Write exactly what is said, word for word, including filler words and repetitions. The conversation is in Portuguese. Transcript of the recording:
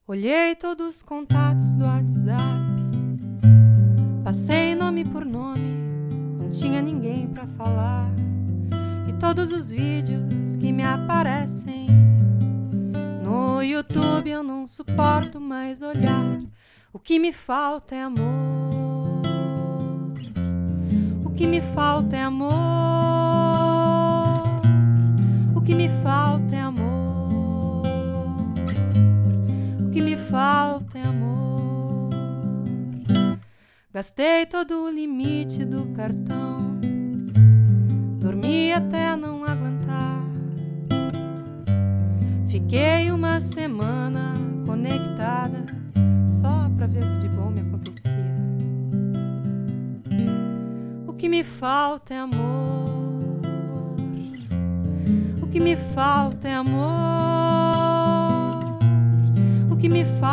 Olhei todos os contatos do WhatsApp, passei nome por nome, não tinha ninguém pra falar. E todos os vídeos que me aparecem no YouTube eu não suporto mais olhar. O que me falta é amor, o que me falta é amor, o que me falta é amor. O que me falta é amor. Gastei todo o limite do cartão, dormi até não aguentar. Fiquei uma semana conectada só pra ver o que de bom me acontecia. O que me falta é amor, o que me falta é amor. O que me falta